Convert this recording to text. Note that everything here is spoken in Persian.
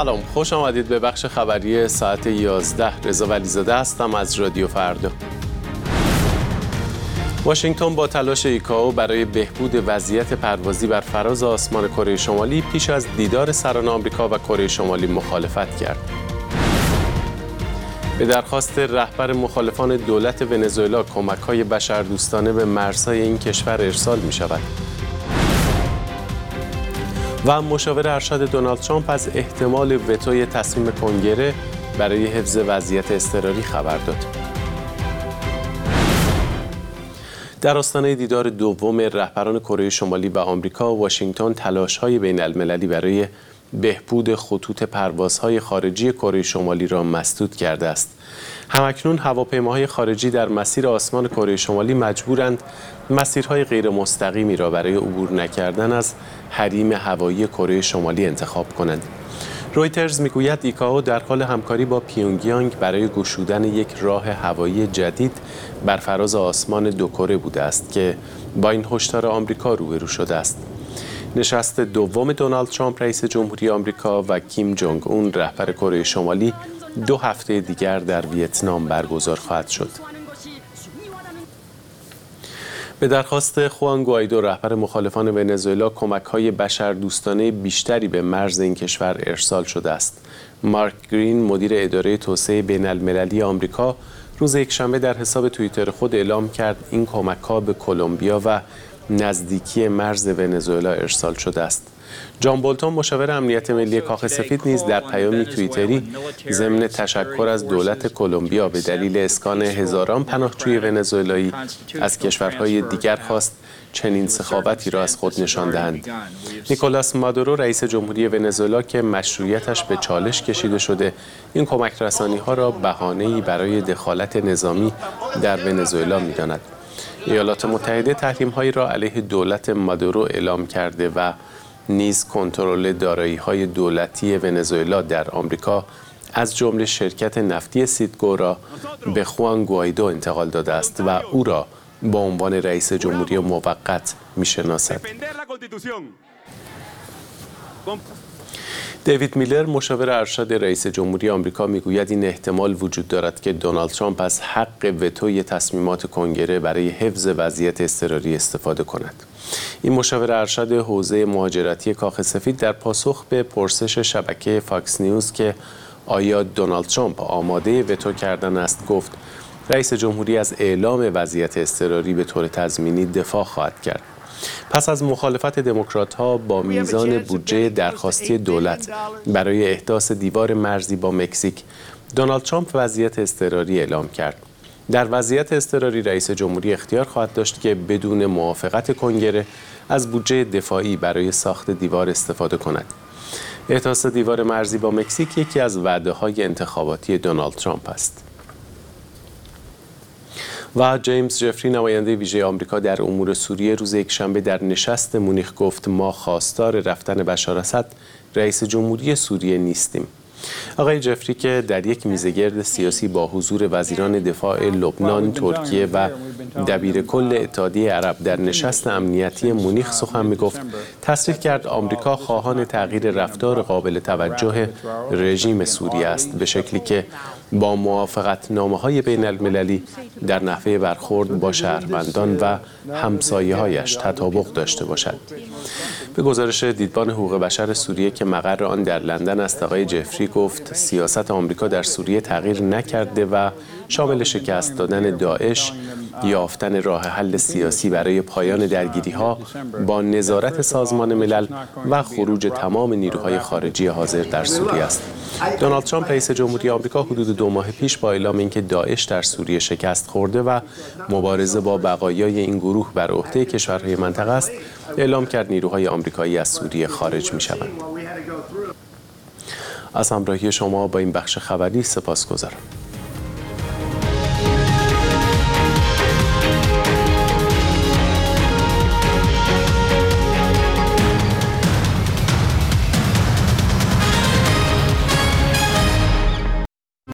سلام، خوش آمدید به بخش خبری ساعت 11. رضا ولیزاده هستم از رادیو فردا. واشنگتن با تلاش ایکائو برای بهبود وضعیت پروازی بر فراز آسمان کره شمالی پیش از دیدار سران آمریکا و کره شمالی مخالفت کرد. به درخواست رهبر مخالفان دولت ونزوئلا کمک‌های بشردوستانه به مرزهای این کشور ارسال می‌شود. و مشاور ارشد دونالد ترامپ از احتمال وتوی تصمیم کنگره برای حفظ وضعیت اضطراری خبر داد. در آستانه دیدار دوم رهبران کره شمالی و آمریکا، واشنگتن تلاش‌های بین‌المللی برای بهبود خطوط پروازهای خارجی کره شمالی را مسدود کرده است. همکنون هواپیماهای خارجی در مسیر آسمان کره شمالی مجبورند مسیرهای غیر مستقیمی را برای عبور نکردن از حریم هوایی کره شمالی انتخاب کنند. رویترز میگوید ایکائو در حال همکاری با پیونگیانگ برای گشودن یک راه هوایی جدید بر فراز آسمان دو کره بوده است که با این هشدار آمریکا روبرو شده است. نشست دوم دونالد ترامپ رئیس جمهوری آمریکا و کیم جونگ اون رهبر کره شمالی 2 هفته دیگر در ویتنام برگزار خواهد شد. به درخواست خوان گوایدو رهبر مخالفان ونزوئلا کمک‌های بشردوستانه بیشتری به مرز این کشور ارسال شده است. مارک گرین مدیر اداره توسعه بین‌المللی آمریکا روز یکشنبه در حساب توییتر خود اعلام کرد این کمک‌ها به کلمبیا و نزدیکی مرز ونزوئلا ارسال شده است. جان بولتون مشاور امنیت ملی کاخ سفید نیز در پیامی توییتری ضمن تشکر از دولت کلمبیا به دلیل اسکان هزاران پناهجوی ونزوئلایی از کشورهای دیگر خواست چنین سخاوتی را از خود نشان دهند. نیکولاس مادورو رئیس جمهوری ونزوئلا که مشروعیتش به چالش کشیده شده، این کمک رسانی‌ها را بهانه‌ای برای دخالت نظامی در ونزوئلا می‌داند. ایالات متحده تحریم‌هایی را علیه دولت مادورو اعلام کرده و نیز کنترل دارایی‌های دولتی ونزوئلا در آمریکا از جمله شرکت نفتی سیدگو را به خوان گوایدو انتقال داده است و او را با عنوان رئیس جمهوری موقت می‌شناسد. دیوید میلر مشاور ارشد رئیس جمهوری آمریکا میگوید این احتمال وجود دارد که دونالد ترامپ از حق وتوی تصمیمات کنگره برای حفظ وضعیت اضطراری استفاده کند. این مشاور ارشد حوزه مهاجرتی کاخ سفید در پاسخ به پرسش شبکه فاکس نیوز که آیا دونالد ترامپ آماده وتو کردن است گفت رئیس جمهوری از اعلام وضعیت اضطراری به طور تضمینی دفاع خواهد کرد. پس از مخالفت دموکرات‌ها با میزان بودجه درخواستی دولت برای احداث دیوار مرزی با مکزیک، دونالد ترامپ وضعیت اضطراری اعلام کرد. در وضعیت اضطراری رئیس جمهوری اختیار خواهد داشت که بدون موافقت کنگره از بودجه دفاعی برای ساخت دیوار استفاده کند. احداث دیوار مرزی با مکزیک یکی از وعده‌های انتخاباتی دونالد ترامپ است. و جیمز جفری نماینده ویژه آمریکا در امور سوریه روز یکشنبه در نشست مونیخ گفت ما خواستار رفتن بشار اسد رئیس جمهوری سوریه نیستیم. آقای جفری که در یک میزگرد سیاسی با حضور وزیران دفاع لبنان، ترکیه و دبیر کل اتحادیه عرب در نشست امنیتی مونیخ سخن می‌گفت، تصریح کرد آمریکا خواهان تغییر رفتار قابل توجه رژیم سوریه است به شکلی که با موافقتنامه‌های بین‌المللی در نحوه برخورد با شهروندان و همسایه‌هایش تطابق داشته باشد. به گزارش دیدبان حقوق بشر سوریه که مقر آن در لندن است، آقای جفری گفت سیاست آمریکا در سوریه تغییر نکرده و شامل شکست دادن داعش، یافتن راه حل سیاسی برای پایان درگیری‌ها با نظارت سازمان ملل و خروج تمام نیروهای خارجی حاضر در سوریه است. دونالد ترامپ رئیس جمهوری آمریکا حدود 2 ماه پیش با اعلام اینکه داعش در سوریه شکست خورده و مبارزه با بقایای این گروه بر عهده کشورهای منطقه است، اعلام کرد نیروهای آمریکایی از سوریه خارج می‌شوند. از همراهی شما با این بخش خبری سپاسگزارم.